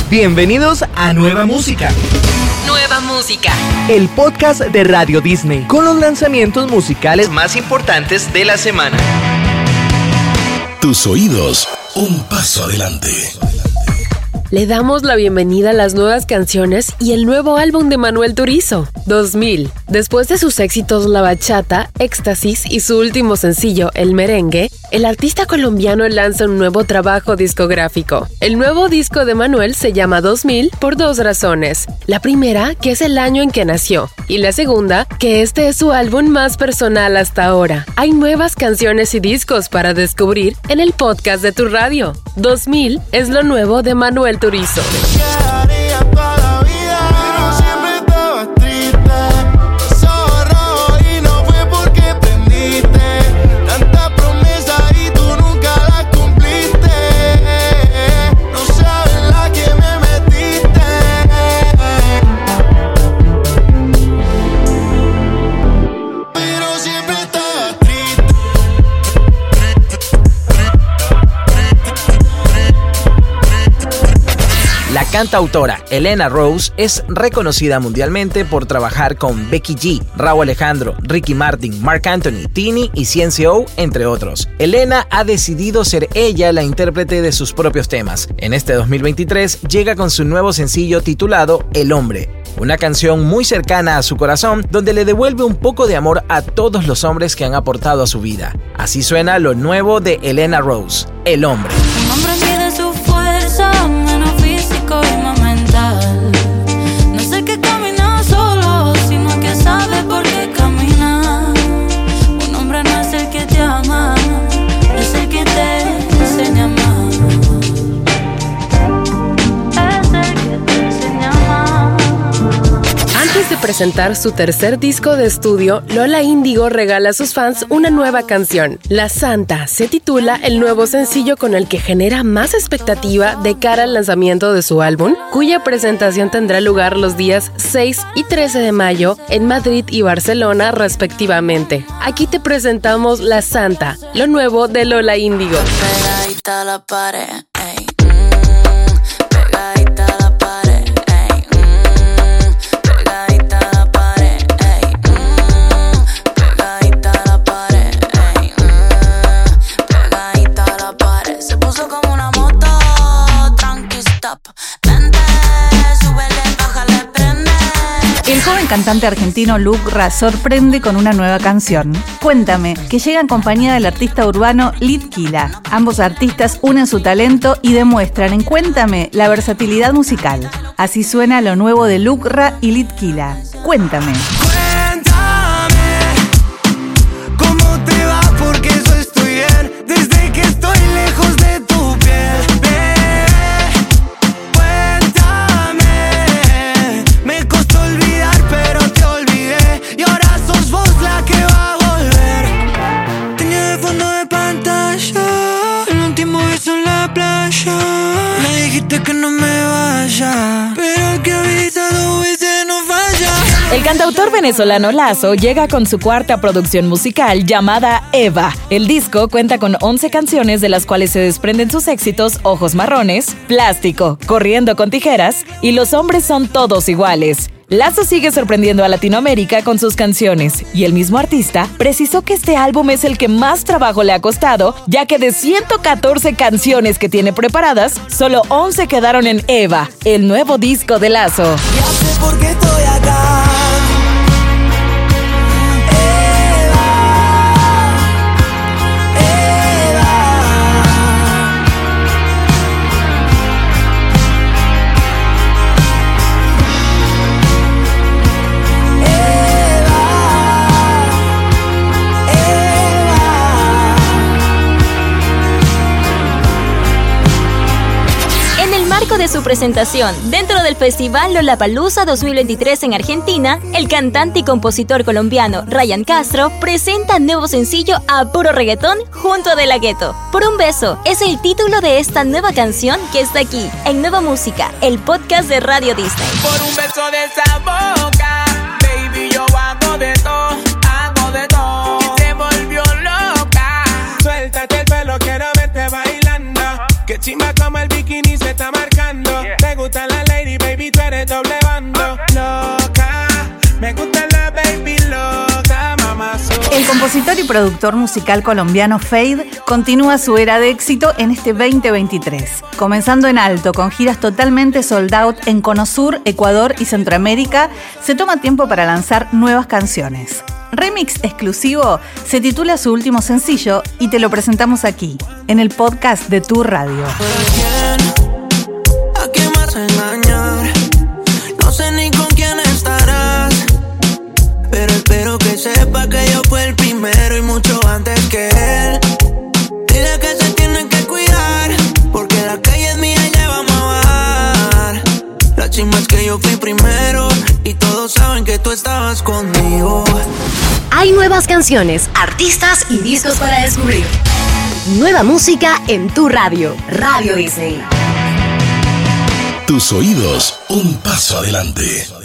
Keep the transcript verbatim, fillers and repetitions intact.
Bienvenidos a Nueva Música. Nueva Música. El podcast de Radio Disney con los lanzamientos musicales más importantes de la semana. Tus oídos, un paso adelante. Le damos la bienvenida a las nuevas canciones y el nuevo álbum de Manuel Turizo, dos mil. Después de sus éxitos La Bachata, Éxtasis y su último sencillo, El Merengue, el artista colombiano lanza un nuevo trabajo discográfico. El nuevo disco de Manuel se llama dos mil por dos razones. La primera, que es el año en que nació, y la segunda, que este es su álbum más personal hasta ahora. Hay nuevas canciones y discos para descubrir en el podcast de tu radio. dos mil es lo nuevo de Manuel Turizo. La cantautora Elena Rose es reconocida mundialmente por trabajar con Becky G, Rauw Alejandro, Ricky Martin, Marc Anthony, Tini y C N C O, entre otros. Elena ha decidido ser ella la intérprete de sus propios temas. En este dos mil veintitrés llega con su nuevo sencillo titulado El Hombre, una canción muy cercana a su corazón donde le devuelve un poco de amor a todos los hombres que han aportado a su vida. Así suena lo nuevo de Elena Rose, El Hombre. Un hombre mide su fuerza, menos físico y más mental. No sé qué camina solo, sino que sabe por qué camina. Un hombre no es el que te ama, es el que te enseña a amar. Es el que te enseña a amar. Antes de presentar su tercer disco de estudio, Lola Índigo regala a sus fans una nueva canción. La Santa se titula el nuevo sencillo con el que genera más expectativa de cara al lanzamiento de su álbum, cuya presentación tendrá lugar los días seis y trece de mayo en Madrid y Barcelona respectivamente. Aquí te presentamos La Santa, lo nuevo de Lola Índigo. Pegadita a la pared, ey, mm, pegadita a la pared, ey, mm, pegadita a la pared, ey, mm, pegadita a la pared, ey, mm, pegadita a la pared. Se puso como una moto, tranqui stop, vente, súbele, bájale, prende. El joven cantante argentino Lucra sorprende con una nueva canción, Cuéntame, que llega en compañía del artista urbano Litquila. Ambos artistas unen su talento y demuestran en Cuéntame la versatilidad musical. Así suena lo nuevo de Lucra y Litquila, Cuéntame. ¿Cómo te va? Porque yo estoy bien desde que estoy lejos de tu piel, bebé. Cuéntame, me costó olvidar pero te olvidé y ahora sos vos la que va a volver. Tenía de fondo de pantalla el último beso en la playa. Me dijiste que no me vaya, pero el que avisa dos veces no falla. El cantautor venezolano Lazo llega con su cuarta producción musical llamada Eva. El disco cuenta con once canciones de las cuales se desprenden sus éxitos Ojos Marrones, Plástico, Corriendo con Tijeras y Los Hombres Son Todos Iguales. Lazo sigue sorprendiendo a Latinoamérica con sus canciones y el mismo artista precisó que este álbum es el que más trabajo le ha costado, ya que de ciento catorce canciones que tiene preparadas, solo once quedaron en Eva, el nuevo disco de Lazo. Ya sé por qué estoy acá. De su presentación dentro del Festival Lollapalooza dos mil veintitrés en Argentina, el cantante y compositor colombiano Ryan Castro presenta nuevo sencillo A Puro Reggaetón junto a De La Ghetto. Por un beso es el título de esta nueva canción que está aquí en Nueva Música, el podcast de Radio Disney. Por un beso de esa boca, baby, yo hago de todo, hago de todo. Y se volvió loca. Suéltate el pelo, quiero verte bailando. Que chimba como el bikini se está marcando. Yeah. Te gusta El compositor y productor musical colombiano Feid continúa su era de éxito en este veinte veintitrés, comenzando en alto con giras totalmente sold out en Cono Sur, Ecuador y Centroamérica. Se toma tiempo para lanzar nuevas canciones. Remix exclusivo se titula su último sencillo y te lo presentamos aquí, en el podcast de Tu Radio. ¿A quién vas a engañar? No sé ni con quién estarás, pero espero que sepa que yo fui el primero y mucho antes que él. Dile que se tienen que cuidar, porque la calle es mía y le vamos a bajar. La chimba es que yo fui primero y todos saben que tú estabas conmigo. Hay nuevas canciones, artistas y discos para descubrir. Nueva música en Tu Radio, Radio Disney. Tus oídos, un paso adelante.